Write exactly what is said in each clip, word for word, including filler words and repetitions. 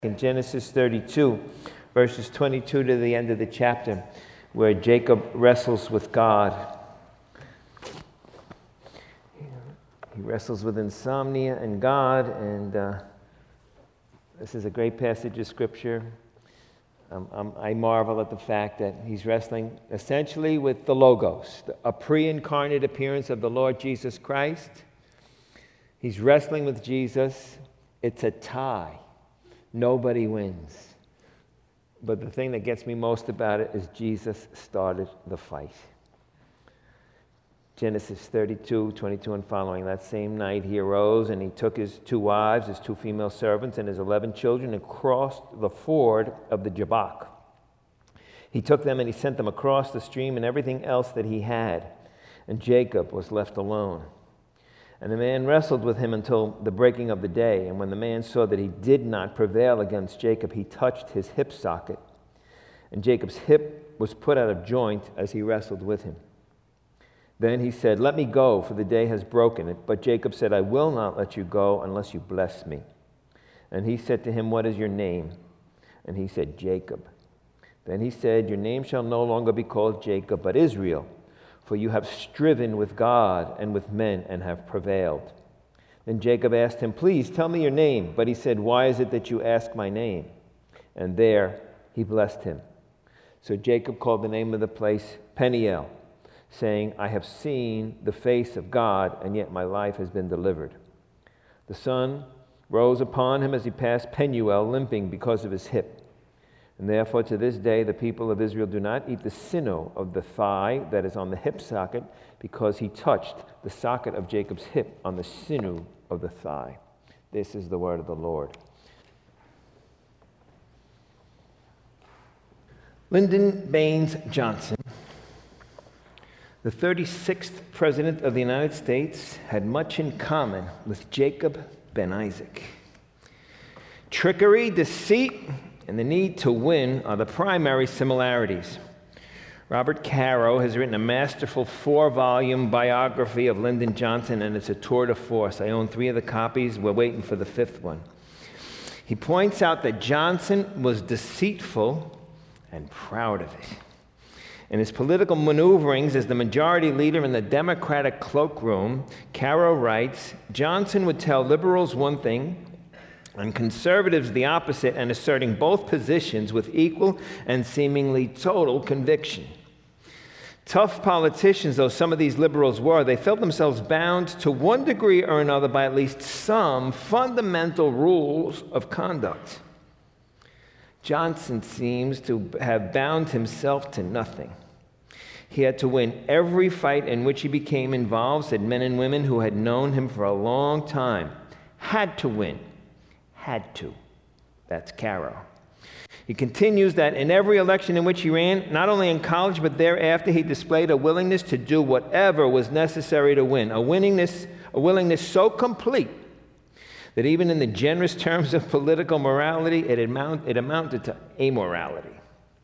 In Genesis thirty-two, verses twenty-two to the end of the chapter, where Jacob wrestles with God. He wrestles with insomnia and God, and uh, this is a great passage of Scripture. Um, um, I marvel at the fact that he's wrestling essentially with the Logos, a pre-incarnate appearance of the Lord Jesus Christ. He's wrestling with Jesus. It's a tie. Nobody wins. But the thing that gets me most about it is Jesus started the fight. Genesis thirty-two, twenty-two and following. That same night he arose and he took his two wives, his two female servants, and his eleven children and crossed the ford of the Jabbok. He took them and he sent them across the stream and everything else that he had. And Jacob was left alone. And the man wrestled with him until the breaking of the day. And when the man saw that he did not prevail against Jacob, he touched his hip socket. And Jacob's hip was put out of joint as he wrestled with him. Then he said, "Let me go, for the day has broken it." But Jacob said, "I will not let you go unless you bless me." And he said to him, "What is your name?" And he said, "Jacob." Then he said, "Your name shall no longer be called Jacob, but Israel. For you have striven with God and with men and have prevailed." Then Jacob asked him, "Please tell me your name." But he said, "Why is it that you ask my name?" And there he blessed him. So Jacob called the name of the place Peniel, saying, "I have seen the face of God, and yet my life has been delivered." The sun rose upon him as he passed Penuel, limping because of his hip. And therefore to this day the people of Israel do not eat the sinew of the thigh that is on the hip socket, because he touched the socket of Jacob's hip on the sinew of the thigh. This is the word of the Lord. Lyndon Baines Johnson, the thirty-sixth President of the United States, had much in common with Jacob ben Isaac. Trickery, deceit, and the need to win are the primary similarities. Robert Caro has written a masterful four-volume biography of Lyndon Johnson, and it's a tour de force. I own three of the copies. We're waiting for the fifth one. He points out that Johnson was deceitful and proud of it. In his political maneuverings as the majority leader in the Democratic cloakroom, Caro writes, Johnson would tell liberals one thing and conservatives the opposite, and asserting both positions with equal and seemingly total conviction. Tough politicians, though some of these liberals were, they felt themselves bound to one degree or another by at least some fundamental rules of conduct. Johnson seems to have bound himself to nothing. He had to win every fight in which he became involved, said men and women who had known him for a long time. Had to win. Had to. That's Caro. He continues that in every election in which he ran, not only in college but thereafter, he displayed a willingness to do whatever was necessary to win, a willingness, a willingness so complete that even in the generous terms of political morality, it, amount, it amounted to amorality.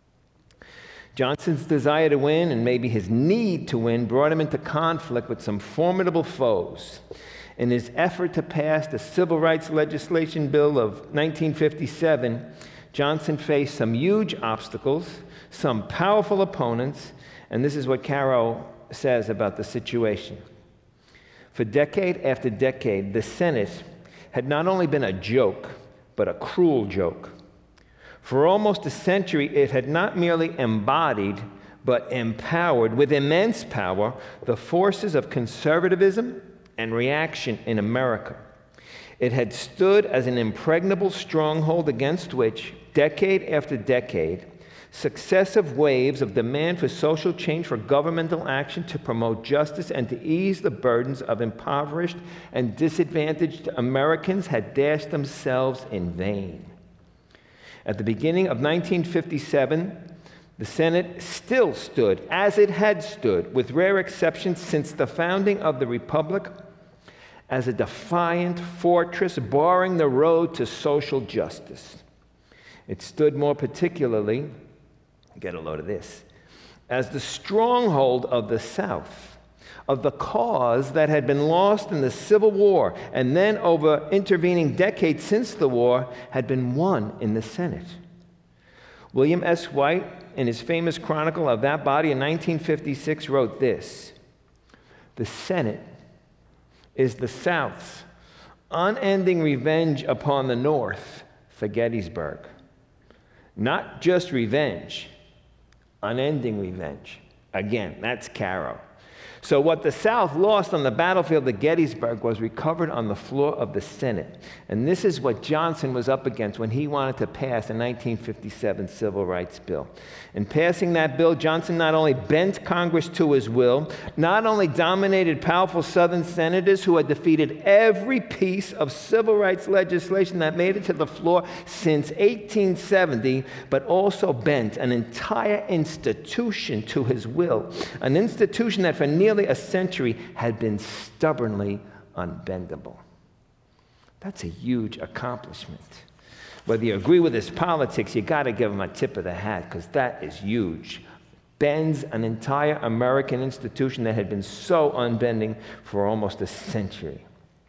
Johnson's desire to win, and maybe his need to win, brought him into conflict with some formidable foes. In his effort to pass the Civil Rights Legislation Bill of nineteen fifty-seven, Johnson faced some huge obstacles, some powerful opponents, and this is what Caro says about the situation. For decade after decade, the Senate had not only been a joke, but a cruel joke. For almost a century, it had not merely embodied, but empowered with immense power the forces of conservatism and reaction in America. It had stood as an impregnable stronghold against which, decade after decade, successive waves of demand for social change, for governmental action to promote justice and to ease the burdens of impoverished and disadvantaged Americans had dashed themselves in vain. At the beginning of nineteen fifty-seven, the Senate still stood, as it had stood, with rare exceptions since the founding of the Republic, as a defiant fortress barring the road to social justice. It stood more particularly, get a load of this, as the stronghold of the South, of the cause that had been lost in the Civil War and then over intervening decades since the war had been won in the Senate. William S. White, in his famous chronicle of that body in nineteen fifty-six, wrote this: "The Senate is the South's unending revenge upon the North for Gettysburg. Not just revenge, unending revenge." Again, that's Caro. So what the South lost on the battlefield of Gettysburg was recovered on the floor of the Senate. And this is what Johnson was up against when he wanted to pass the nineteen fifty-seven Civil Rights Bill. In passing that bill, Johnson not only bent Congress to his will, not only dominated powerful Southern senators who had defeated every piece of civil rights legislation that made it to the floor since eighteen seventy, but also bent an entire institution to his will, an institution that for nearly a century had been stubbornly unbendable. That's a huge accomplishment. Whether you agree with his politics, you got to give him a tip of the hat, because that is huge. Bends an entire American institution that had been so unbending for almost a century.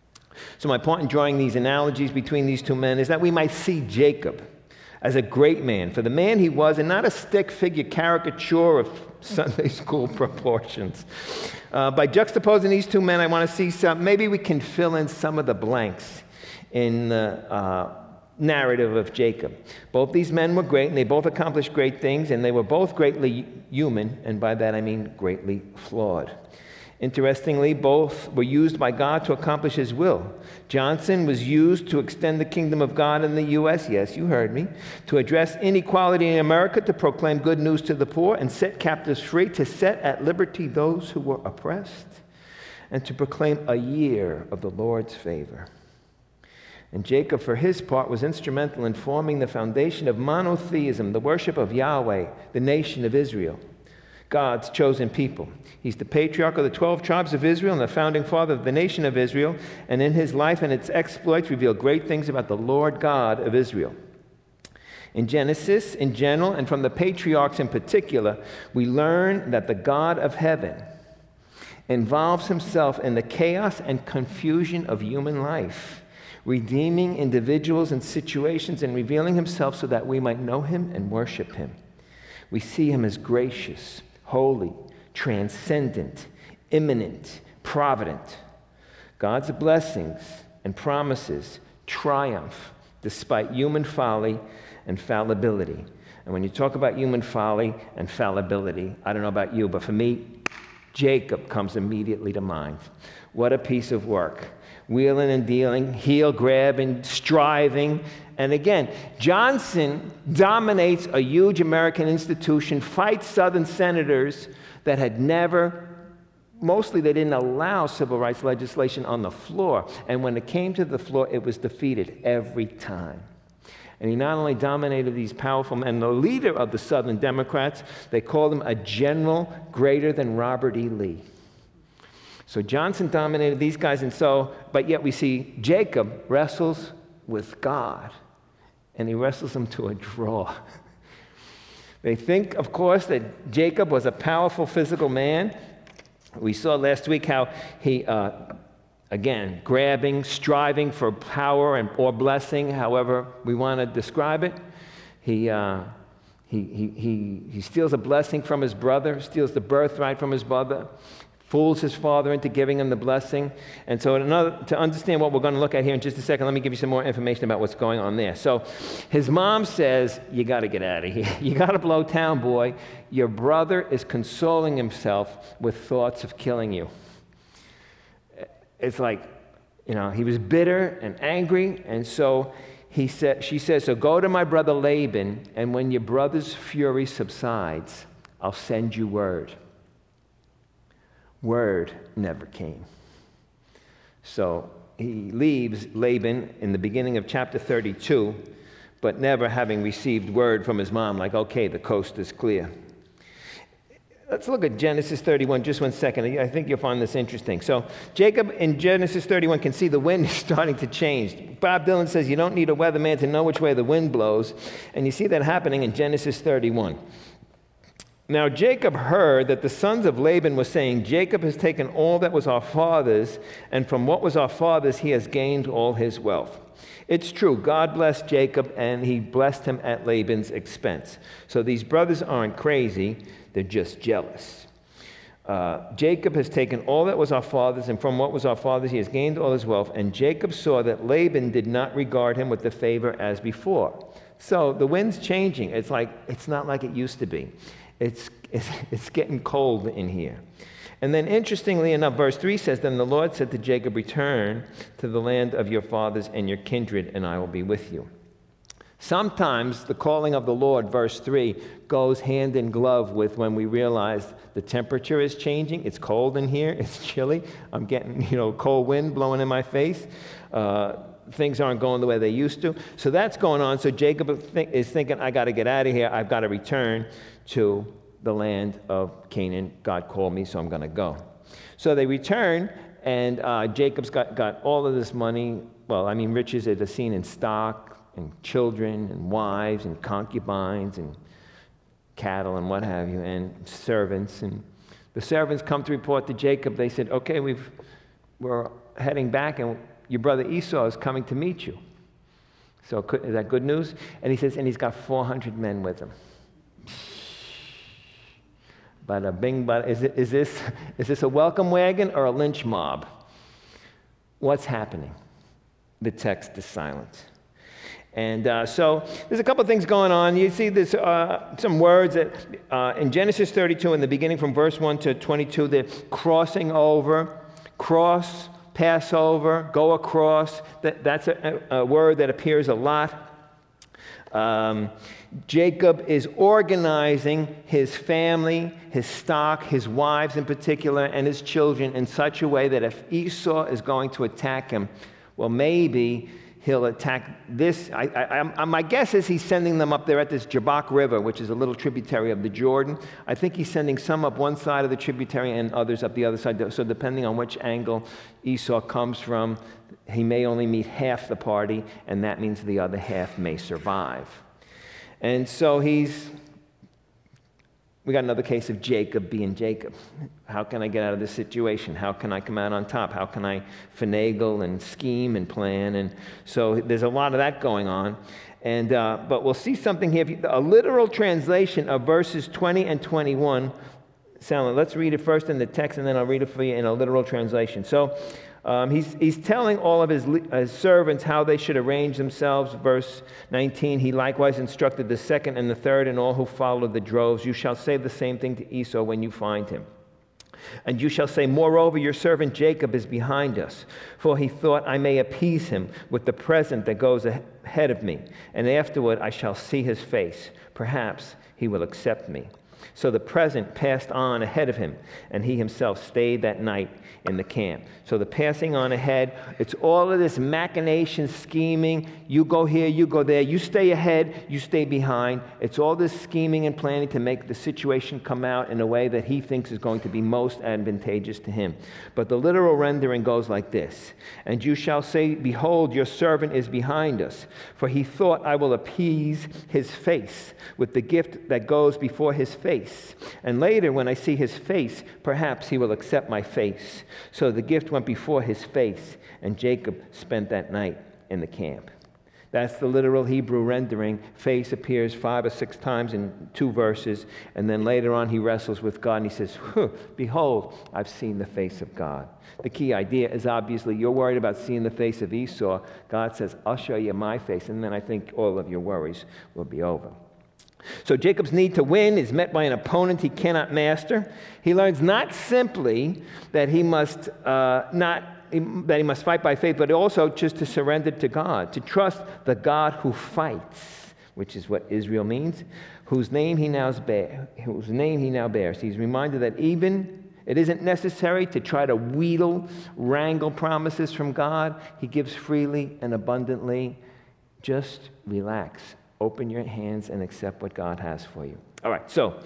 So my point in drawing these analogies between these two men is that we might see Jacob as a great man, for the man he was, and not a stick figure caricature of Sunday school proportions. Uh, by juxtaposing these two men, I want to see some, maybe we can fill in some of the blanks in the uh, narrative of Jacob. Both these men were great, and they both accomplished great things, and they were both greatly human, and by that I mean greatly flawed. Interestingly, both were used by God to accomplish his will. Johnson was used to extend the kingdom of God in the U S, yes, you heard me, to address inequality in America, to proclaim good news to the poor and set captives free, to set at liberty those who were oppressed, and to proclaim a year of the Lord's favor. And Jacob, for his part, was instrumental in forming the foundation of monotheism, the worship of Yahweh, the nation of Israel, God's chosen people. He's the patriarch of the twelve tribes of Israel and the founding father of the nation of Israel, and in his life and its exploits reveal great things about the Lord God of Israel. In Genesis, in general, and from the patriarchs in particular, we learn that the God of heaven involves himself in the chaos and confusion of human life, redeeming individuals and situations and revealing himself so that we might know him and worship him. We see him as gracious, holy, transcendent, immanent, provident. God's blessings and promises triumph despite human folly and fallibility. And when you talk about human folly and fallibility, I don't know about you, but for me, Jacob comes immediately to mind. What a piece of work. Wheeling and dealing, heel grabbing, striving. And again, Johnson dominates a huge American institution, fights Southern senators that had never, mostly they didn't allow civil rights legislation on the floor. And when it came to the floor, it was defeated every time. And he not only dominated these powerful men, the leader of the Southern Democrats, they called him a general greater than Robert E. Lee. So Johnson dominated these guys, and so, but yet we see Jacob wrestles with God, and he wrestles him to a draw. They think, of course, that Jacob was a powerful physical man. We saw last week how he, uh, again, grabbing, striving for power and or blessing, however we want to describe it. He, uh, he, he, he, he steals a blessing from his brother, steals the birthright from his brother, fools his father into giving him the blessing. And so another, to understand what we're going to look at here in just a second, let me give you some more information about what's going on there. So his mom says, you got to get out of here. You got to blow town, boy. Your brother is consoling himself with thoughts of killing you. It's like, you know, he was bitter and angry, and so he said, she says, so go to my brother Laban, and when your brother's fury subsides, I'll send you word. Word never came. So he leaves Laban in the beginning of chapter thirty-two, but never having received word from his mom, like, okay, the coast is clear. Let's look at Genesis thirty-one, just one second. I think you'll find this interesting. So Jacob in Genesis thirty-one can see the wind is starting to change. Bob Dylan says you don't need a weatherman to know which way the wind blows, and you see that happening in Genesis thirty-one. Now Jacob heard that the sons of Laban were saying, Jacob has taken all that was our father's, and from what was our father's he has gained all his wealth. It's true, God blessed Jacob, and he blessed him at Laban's expense. So these brothers aren't crazy, they're just jealous. Uh, Jacob has taken all that was our father's, and from what was our father's he has gained all his wealth. And Jacob saw that Laban did not regard him with the favor as before. So the wind's changing. It's like, it's not like it used to be. It's, it's, it's getting cold in here. And then interestingly enough, verse three says, Then the Lord said to Jacob, Return to the land of your fathers and your kindred, and I will be with you. Sometimes the calling of the Lord, verse three, goes hand in glove with when we realize the temperature is changing. It's cold in here. It's chilly. I'm getting, you know, cold wind blowing in my face. Uh, things aren't going the way they used to. So that's going on. So Jacob is thinking, I got to get out of here. I've got to return to the land of Canaan. God called me, so I'm going to go. So they return, and uh, Jacob's got, got all of this money. Well, I mean, riches are seen in stock, and children, and wives, and concubines, and cattle, and what have you, and servants. And the servants come to report to Jacob. They said, okay, we've, we're heading back, and your brother Esau is coming to meet you. So is that good news? And he says, and he's got four hundred men with him. Bada bing, bada. Is, it, is, this, is this a welcome wagon or a lynch mob? What's happening? The text is silent. And uh, so there's a couple of things going on. You see there's uh, some words that uh, in Genesis thirty-two, in the beginning from verse one to twenty-two, they're crossing over, cross, pass over, go across. That, that's a, a word that appears a lot. Um, Jacob is organizing his family, his stock, his wives in particular, and his children in such a way that if Esau is going to attack him, well, maybe he'll attack this. I, I, I, my guess is he's sending them up there at this Jabbok River, which is a little tributary of the Jordan. I think he's sending some up one side of the tributary and others up the other side. So depending on which angle Esau comes from, he may only meet half the party, and that means the other half may survive. And so he's, we got another case of Jacob being Jacob. How can I get out of this situation? How can I come out on top? How can I finagle and scheme and plan? And so there's a lot of that going on. And uh, but we'll see something here. A literal translation of verses twenty and twenty-one. Sound, let's read it first in the text, and then I'll read it for you in a literal translation. So um, he's, he's telling all of his, his servants how they should arrange themselves. Verse nineteen, he likewise instructed the second and the third and all who followed the droves. You shall say the same thing to Esau when you find him. And you shall say, moreover, your servant Jacob is behind us, for he thought I may appease him with the present that goes ahead of me, and afterward I shall see his face. Perhaps he will accept me. So the present passed on ahead of him, and he himself stayed that night in the camp. So the passing on ahead, it's all of this machination, scheming. You go here, you go there. You stay ahead, you stay behind. It's all this scheming and planning to make the situation come out in a way that he thinks is going to be most advantageous to him. But the literal rendering goes like this. And you shall say, behold, your servant is behind us, for he thought I will appease his face with the gift that goes before his face. And later, when I see his face, perhaps he will accept my face. So the gift went before his face, and Jacob spent that night in the camp. That's the literal Hebrew rendering. Face appears five or six times in two verses, and then later on he wrestles with God, and he says, behold, I've seen the face of God. The key idea is obviously you're worried about seeing the face of Esau. God says, I'll show you my face, and then I think all of your worries will be over. So Jacob's need to win is met by an opponent he cannot master. He learns not simply that he must uh, not that he must fight by faith, but also just to surrender to God, to trust the God who fights, which is what Israel means, whose name he now bears. Whose name he now bears. He's reminded that even it isn't necessary to try to wheedle, wrangle promises from God. He gives freely and abundantly. Just relax. Open your hands and accept what God has for you. All right, so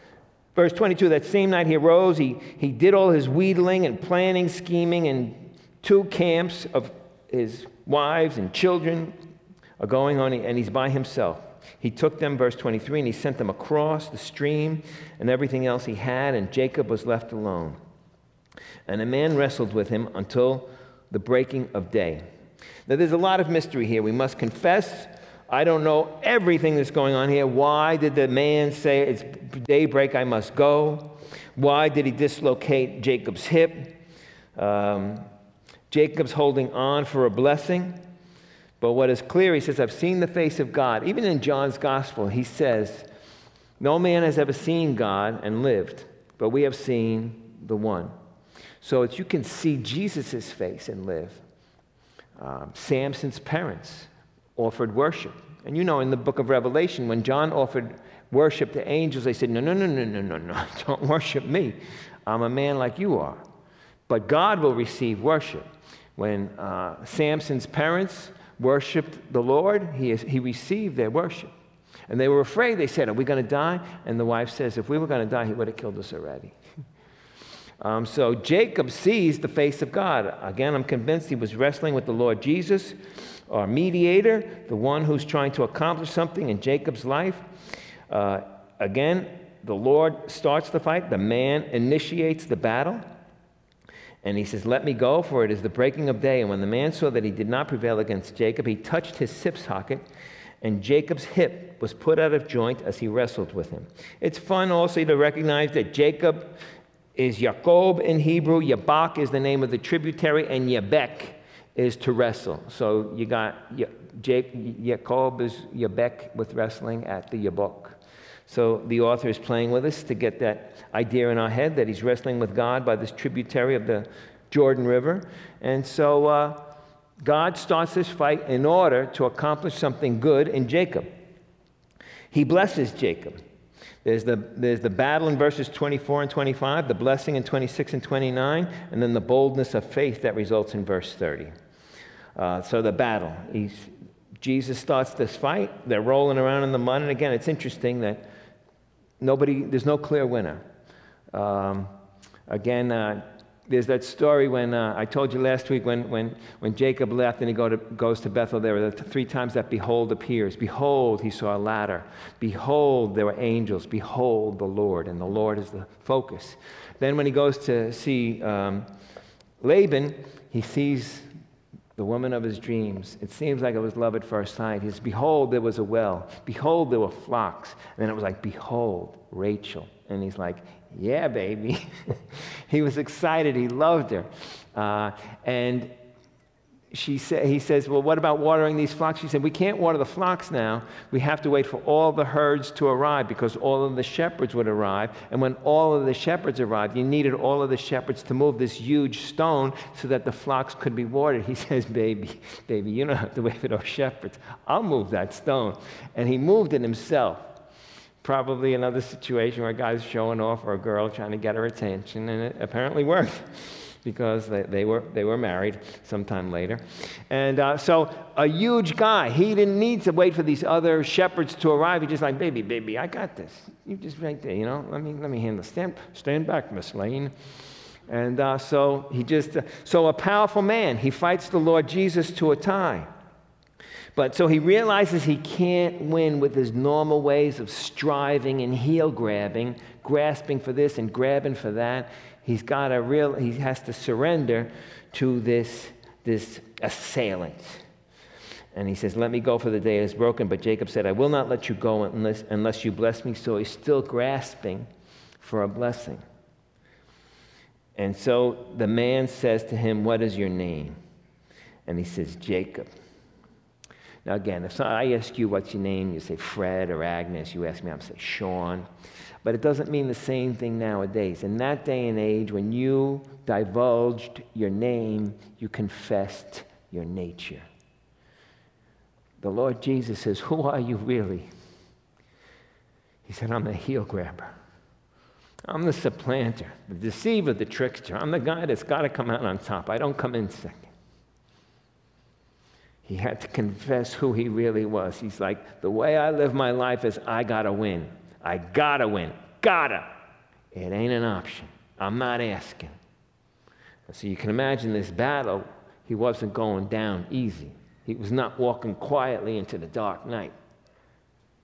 verse twenty-two, that same night he arose, he, he did all his wheedling and planning, scheming, and two camps of his wives and children are going on, and he's by himself. He took them, verse twenty-three, and he sent them across the stream and everything else he had, and Jacob was left alone. And a man wrestled with him until the breaking of day. Now, there's a lot of mystery here. We must confess, I don't know everything that's going on here. Why did the man say, it's daybreak, I must go? Why did he dislocate Jacob's hip? Um, Jacob's holding on for a blessing. But what is clear, he says, I've seen the face of God. Even in John's gospel, he says, no man has ever seen God and lived, but we have seen the one. So that you can see Jesus' face and live. Um, Samson's parents offered worship. And you know, in the book of Revelation, when John offered worship to angels, they said, no, no, no, no, no, no, no, don't worship me. I'm a man like you are. But God will receive worship. When uh, Samson's parents worshipped the Lord, he, he received their worship. And they were afraid. They said, are we going to die? And the wife says, if we were going to die, he would have killed us already. um, so Jacob sees the face of God. Again, I'm convinced he was wrestling with the Lord Jesus, our mediator, the one who's trying to accomplish something in Jacob's life. Uh, again, the Lord starts the fight. The man initiates the battle. And he says, let me go, for it is the breaking of day. And when the man saw that he did not prevail against Jacob, he touched his hip socket, and Jacob's hip was put out of joint as he wrestled with him. It's fun also to recognize that Jacob is Jacob in Hebrew. Yabak is the name of the tributary, and Yabek is to wrestle. So you got Jacob is Yabek with wrestling at the Yabok. So the author is playing with us to get that idea in our head that he's wrestling with God by this tributary of the Jordan River. And so uh, God starts this fight in order to accomplish something good in Jacob. He blesses Jacob. There's the, there's the battle in verses twenty-four and twenty-five, the blessing in twenty-six and twenty-nine, and then the boldness of faith that results in verse thirty. Uh, so the battle. He's, Jesus starts this fight. They're rolling around in the mud. And again, it's interesting that Nobody, there's no clear winner. Um, again, uh, there's that story when, uh, I told you last week, when, when, when Jacob left and he go to, goes to Bethel, there were the three times that behold appears. Behold, he saw a ladder. Behold, there were angels. Behold, the Lord. And the Lord is the focus. Then when he goes to see um, Laban, he sees the woman of his dreams. It seems like it was love at first sight. He says, behold, there was a well. Behold, there were flocks. And then it was like, behold, Rachel. And he's like, yeah, baby. He was excited. He loved her. Uh, and she sa- he says, well, what about watering these flocks? She said, we can't water the flocks now. We have to wait for all the herds to arrive, because all of the shepherds would arrive. And when all of the shepherds arrived, you needed all of the shepherds to move this huge stone so that the flocks could be watered. He says, baby, baby, you don't have to wait for those shepherds. I'll move that stone. And he moved it himself. Probably another situation where a guy's showing off or a girl trying to get her attention, and it apparently worked, because they, they were they were married sometime later. And uh, so a huge guy, he didn't need to wait for these other shepherds to arrive. He just like, baby, baby, I got this. You just right there, you know, let me let me handle. Stand, stand back, Miss Lane. And uh, so he just, uh, so a powerful man, he fights the Lord Jesus to a tie. But so he realizes he can't win with his normal ways of striving and heel grabbing, grasping for this and grabbing for that. He's got a real, he has to surrender to this, this assailant. And he says, let me go, for the day is broken. But Jacob said, I will not let you go unless, unless you bless me. So he's still grasping for a blessing. And so the man says to him, what is your name? And he says, Jacob. Now again, if I ask you what's your name, you say Fred or Agnes. You ask me, I'm say Sean. But it doesn't mean the same thing nowadays. In that day and age, when you divulged your name, you confessed your nature. The Lord Jesus says, who are you really? He said, I'm the heel grabber. I'm the supplanter, the deceiver, the trickster. I'm the guy that's got to come out on top. I don't come in second. He had to confess who he really was. He's like, the way I live my life is I got to win. I got to win. Gotta. It ain't an option. I'm not asking. So you can imagine this battle, he wasn't going down easy. He was not walking quietly into the dark night.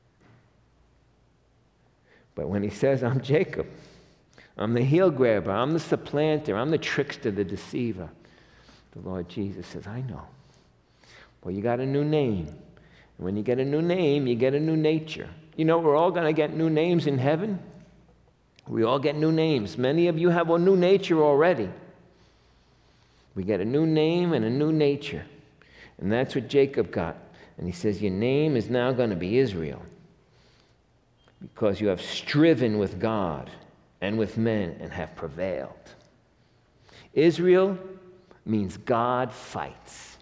But when he says, I'm Jacob, I'm the heel grabber, I'm the supplanter, I'm the trickster, the deceiver, the Lord Jesus says, I know. Well, you got a new name. And when you get a new name, you get a new nature. You know, we're all going to get new names in heaven. We all get new names. Many of you have a new nature already. We get a new name and a new nature. And that's what Jacob got. And he says, your name is now going to be Israel, because you have striven with God and with men and have prevailed. Israel means God fights,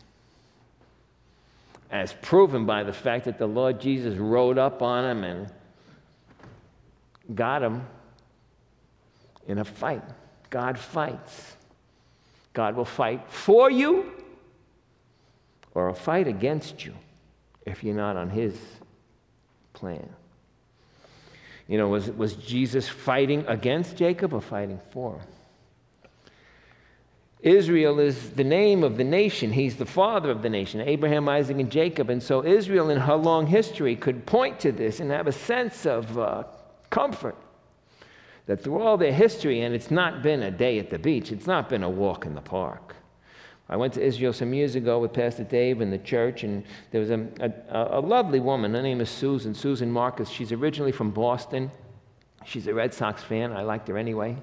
as proven by the fact that the Lord Jesus rode up on him and got him in a fight. God fights. God will fight for you or a fight against you if you're not on his plan. You know, was, was Jesus fighting against Jacob or fighting for him? Israel is the name of the nation. He's the father of the nation, Abraham, Isaac, and Jacob. And so Israel in her long history could point to this and have a sense of uh, comfort that through all their history, and it's not been a day at the beach, it's not been a walk in the park. I went to Israel some years ago with Pastor Dave in the church, and there was a, a, a lovely woman. Her name is Susan, Susan Marcus. She's originally from Boston. She's a Red Sox fan. I liked her anyway,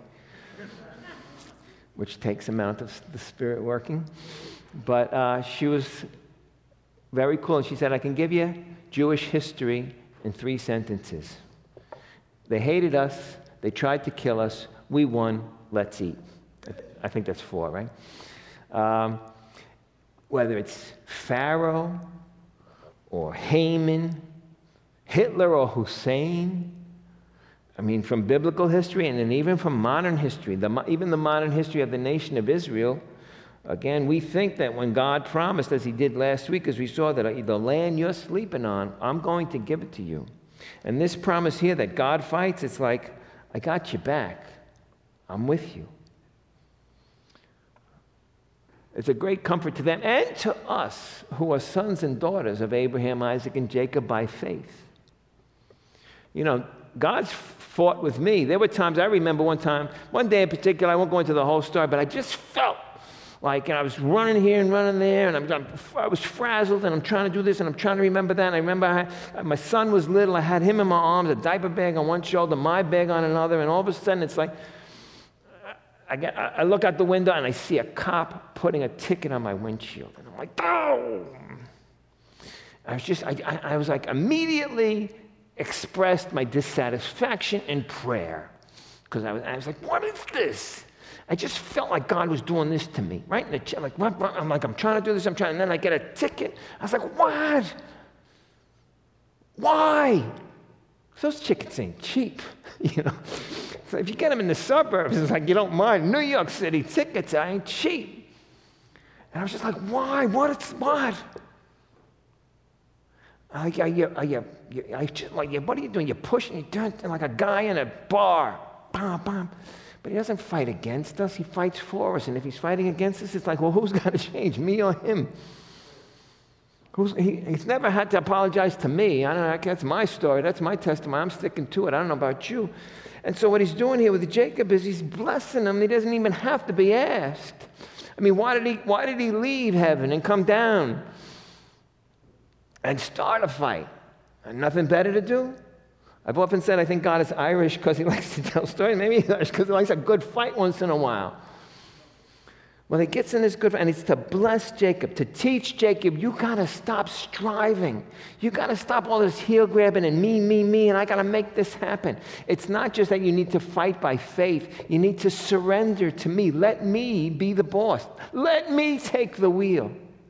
which takes amount of the Spirit working. But uh, she was very cool. And she said, I can give you Jewish history in three sentences. They hated us. They tried to kill us. We won. Let's eat. I think that's four, right? Um, whether it's Pharaoh or Haman, Hitler or Hussein, I mean, from biblical history and then even from modern history, the, even the modern history of the nation of Israel, again, we think that when God promised, as he did last week, as we saw, that the land you're sleeping on, I'm going to give it to you. And this promise here that God fights, it's like, I got you back. I'm with you. It's a great comfort to them and to us who are sons and daughters of Abraham, Isaac, and Jacob by faith. You know, God's fought with me. There were times, I remember one time, one day in particular, I won't go into the whole story, but I just felt like, and I was running here and running there, and I'm, I'm, I was frazzled, and I'm trying to do this, and I'm trying to remember that. And I remember I had, my son was little. I had him in my arms, a diaper bag on one shoulder, my bag on another, and all of a sudden it's like, I, get, I look out the window, and I see a cop putting a ticket on my windshield. And I'm like, oh! I was just, I, I, I was like, immediately expressed my dissatisfaction in prayer. Because I was, I was like, what is this? I just felt like God was doing this to me, right in the chair. Like, what, what? I'm like, I'm trying to do this, I'm trying, and then I get a ticket. I was like, what? Why? Those tickets ain't cheap, you know. So if you get them in the suburbs, it's like you don't mind. New York City tickets ain't cheap. And I was just like, why? What? It's what? Are you, are you, are you, are you, like, what are you doing? You're pushing, you're doing like a guy in a bar. Bam, bam. But he doesn't fight against us. He fights for us. And if he's fighting against us, it's like, well, who's got to change, me or him? Who's, he, he's never had to apologize to me. I don't know. That's my story. That's my testimony. I'm sticking to it. I don't know about you. And so what he's doing here with Jacob is he's blessing him. He doesn't even have to be asked. I mean, why did he, why did he leave heaven and come down and start a fight? And nothing better to do? I've often said I think God is Irish because he likes to tell stories. Maybe he's Irish because he likes a good fight once in a while. Well, he gets in this good fight, and it's to bless Jacob, to teach Jacob, you got to stop striving. You got to stop all this heel grabbing and me, me, me, and I got to make this happen. It's not just that you need to fight by faith. You need to surrender to me. Let me be the boss. Let me take the wheel.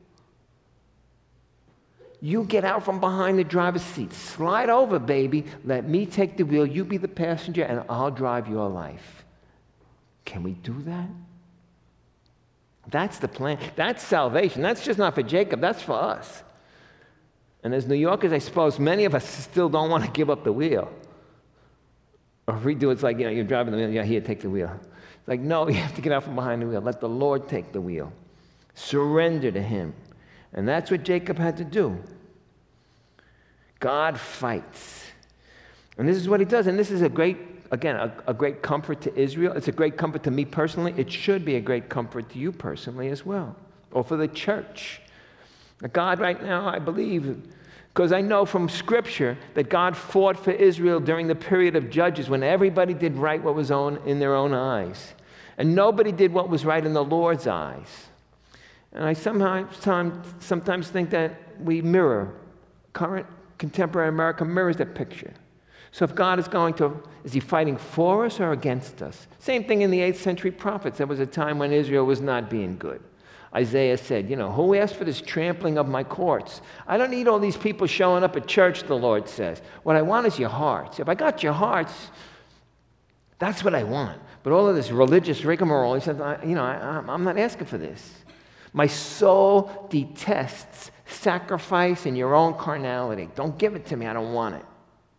You get out from behind the driver's seat. Slide over, baby. Let me take the wheel. You be the passenger, and I'll drive your life. Can we do that? That's the plan. That's salvation. That's just not for Jacob. That's for us. And as New Yorkers, I suppose many of us still don't want to give up the wheel. Or if we do, it's like, you know, you're driving the wheel. Yeah, here, take the wheel. It's like, no, you have to get out from behind the wheel. Let the Lord take the wheel. Surrender to him. And that's what Jacob had to do. God fights. And this is what he does. And this is a great, again, a, a great comfort to Israel. It's a great comfort to me personally. It should be a great comfort to you personally as well, or for the church. God right now, I believe, because I know from Scripture that God fought for Israel during the period of Judges when everybody did right what was own, in their own eyes. And nobody did what was right in the Lord's eyes. And I sometimes, sometimes think that we mirror, current contemporary America mirrors that picture. So if God is going to, is he fighting for us or against us? Same thing in the eighth century prophets. There was a time when Israel was not being good. Isaiah said, you know, who asked for this trampling of my courts? I don't need all these people showing up at church, the Lord says. What I want is your hearts. If I got your hearts, that's what I want. But all of this religious rigmarole, he said, you know, I, I'm not asking for this. My soul detests sacrifice and your own carnality. Don't give it to me. I don't want it.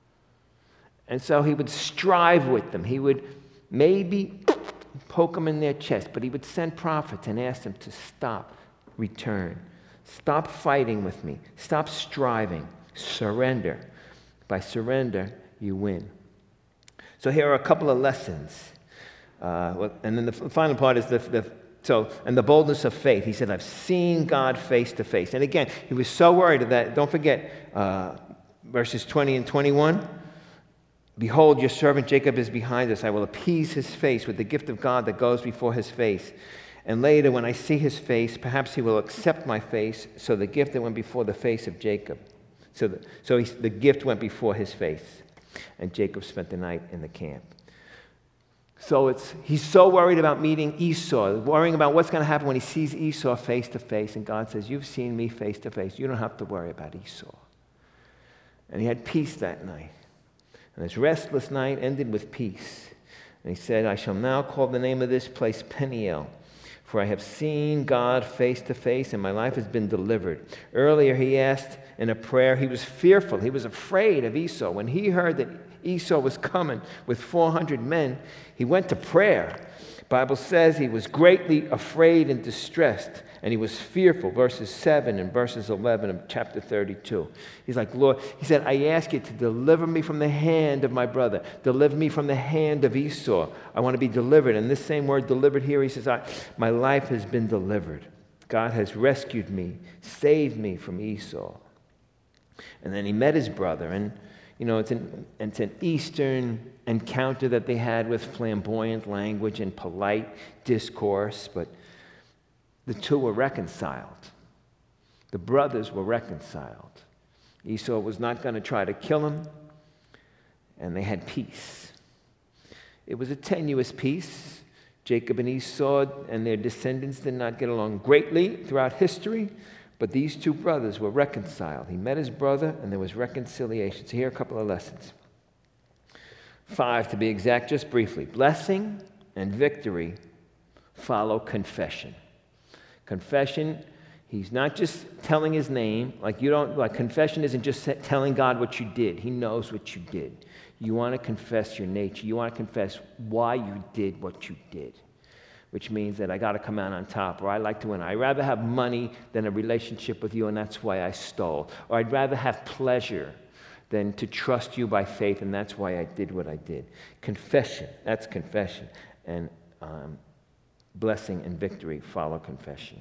And so he would strive with them. He would maybe poke them in their chest, but he would send prophets and ask them to stop, return. Stop fighting with me. Stop striving. Surrender. By surrender, you win. So here are a couple of lessons. Uh, and then the final part is the, the so and the boldness of faith. He said, I've seen God face to face. And again, he was so worried that, don't forget, uh, verses twenty and twenty-one. Behold, your servant Jacob is behind us. I will appease his face with the gift of God that goes before his face. And later, when I see his face, perhaps he will accept my face. So the gift that went before the face of Jacob. So the, so he, the gift went before his face. And Jacob spent the night in the camp. So it's he's so worried about meeting Esau, worrying about what's going to happen when he sees Esau face to face. And God says, you've seen me face to face. You don't have to worry about Esau. And he had peace that night. And his restless night ended with peace. And he said, I shall now call the name of this place Peniel, for I have seen God face to face, and my life has been delivered. Earlier he asked in a prayer, he was fearful, he was afraid of Esau. When he heard that Esau was coming with four hundred men, he went to prayer. The Bible says he was greatly afraid and distressed, and he was fearful, verses seven and verses eleven of chapter thirty-two. He's like, Lord, he said, I ask you to deliver me from the hand of my brother. Deliver me from the hand of Esau. I want to be delivered. And this same word delivered here, he says, I, my life has been delivered. God has rescued me, saved me from Esau. And then he met his brother. And, you know, it's an, it's an Eastern encounter that they had with flamboyant language and polite discourse, but the two were reconciled. The brothers were reconciled. Esau was not going to try to kill him, and they had peace. It was a tenuous peace. Jacob and Esau and their descendants did not get along greatly throughout history, but these two brothers were reconciled. He met his brother, and there was reconciliation. So here are a couple of lessons. Five, to be exact, just briefly. Blessing and victory follow confession. Confession, he's not just telling his name. Like you don't, like confession isn't just telling God what you did. He knows what you did. You want to confess your nature. You want to confess why you did what you did, which means that I got to come out on top, or I like to win. I'd rather have money than a relationship with you, and that's why I stole. Or I'd rather have pleasure than to trust you by faith, and that's why I did what I did. Confession, that's confession. And um, blessing and victory follow confession.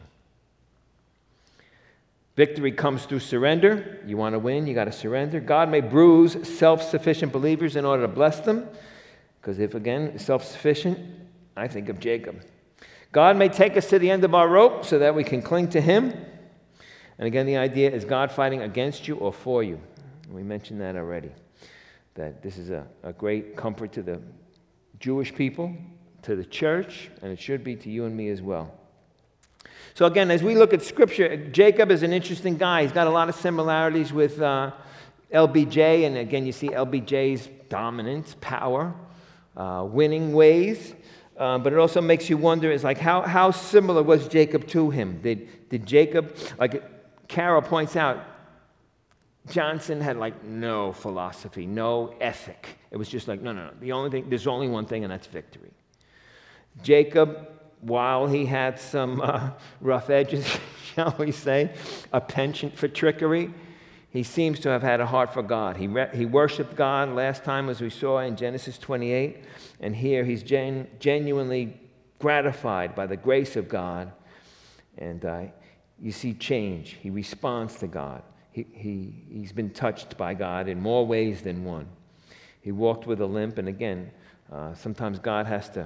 Victory comes through surrender. You want to win, you got to surrender. God may bruise self-sufficient believers in order to bless them, because if, again, self-sufficient, I think of Jacob. God may take us to the end of our rope so that we can cling to him. And again, the idea is God fighting against you or for you. We mentioned that already, that this is a, a great comfort to the Jewish people, to the church, and it should be to you and me as well. So again, as we look at Scripture, Jacob is an interesting guy. He's got a lot of similarities with uh, L B J, and again, you see L B J's dominance, power, uh, winning ways. Uh, but it also makes you wonder, is like how, how similar was Jacob to him? Did, did Jacob, like Carol points out, Johnson had like no philosophy, no ethic. It was just like, no, no, no. The only thing, there's only one thing, and that's victory. Jacob, while he had some uh, rough edges, shall we say, a penchant for trickery, He seems to have had a heart for God. He, re- he worshiped God last time, as we saw in Genesis twenty-eight, and here he's gen- genuinely gratified by the grace of God, and uh, you see change. He responds to God. He, he, he's been touched by God in more ways than one. He walked with a limp, and again, uh, sometimes God has to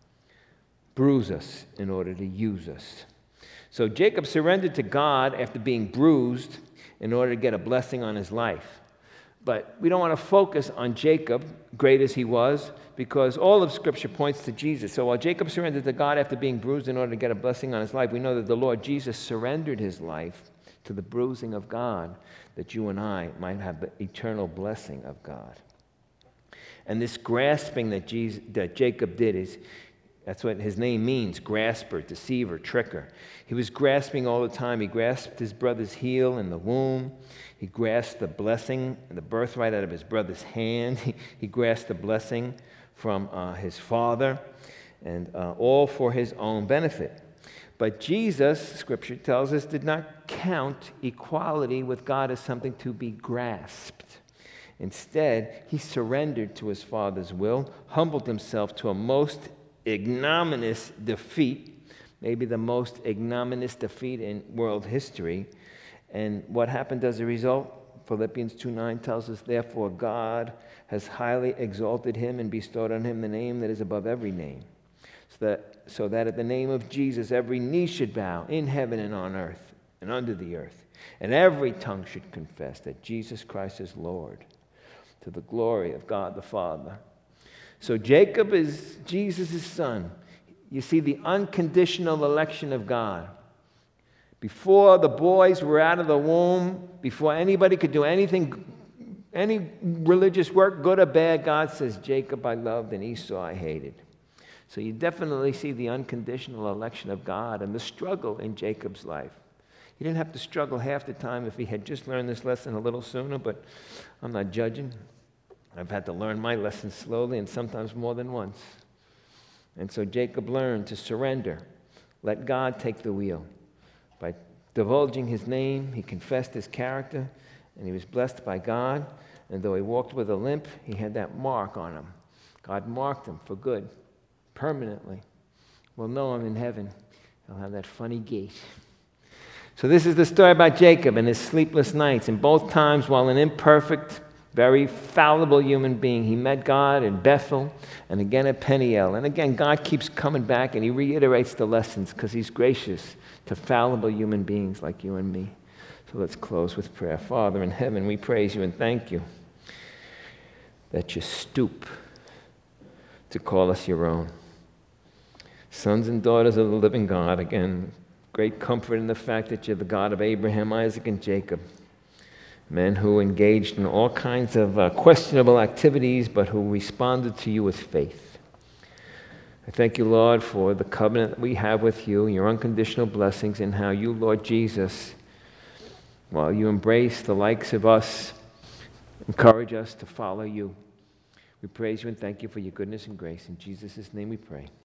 bruise us in order to use us. So Jacob surrendered to God after being bruised in order to get a blessing on his life. But we don't want to focus on Jacob, great as he was, because all of Scripture points to Jesus. So while Jacob surrendered to God after being bruised in order to get a blessing on his life, we know that the Lord Jesus surrendered his life to the bruising of God, that you and I might have the eternal blessing of God. And this grasping that, Jesus, that Jacob did is, that's what his name means, grasper, deceiver, tricker. He was grasping all the time. He grasped his brother's heel in the womb. He grasped the blessing, the birthright out of his brother's hand. He, he grasped the blessing from uh, his father, and uh, all for his own benefit. But Jesus, Scripture tells us, did not count equality with God as something to be grasped. Instead, he surrendered to his Father's will, humbled himself to a most ignominious defeat, maybe the most ignominious defeat in world history. And what happened as a result? Philippians two nine tells us, therefore God has highly exalted him and bestowed on him the name that is above every name, so that, so that at the name of Jesus every knee should bow in heaven and on earth and under the earth, and every tongue should confess that Jesus Christ is Lord, to the glory of God the Father. So Jacob is Jesus' son. You see the unconditional election of God. Before the boys were out of the womb, before anybody could do anything, any religious work, good or bad, God says, Jacob I loved and Esau I hated. So you definitely see the unconditional election of God and the struggle in Jacob's life. He didn't have to struggle half the time if he had just learned this lesson a little sooner, but I'm not judging. I've had to learn my lesson slowly and sometimes more than once. And so Jacob learned to surrender, let God take the wheel. By divulging his name, he confessed his character, and he was blessed by God. And though he walked with a limp, he had that mark on him. God marked him for good, permanently. We'll know him in heaven. He'll have that funny gait. So this is the story about Jacob and his sleepless nights. And both times, while an imperfect, very fallible human being, he met God in Bethel and again at Peniel. And again, God keeps coming back and he reiterates the lessons because he's gracious to fallible human beings like you and me. So let's close with prayer. Father in heaven, we praise you and thank you that you stoop to call us your own. Sons and daughters of the living God. Again, great comfort in the fact that you're the God of Abraham, Isaac, and Jacob. Men who engaged in all kinds of uh, questionable activities, but who responded to you with faith. I thank you, Lord, for the covenant that we have with you, your unconditional blessings, and how you, Lord Jesus, while you embrace the likes of us, encourage us to follow you. We praise you and thank you for your goodness and grace. In Jesus' name we pray.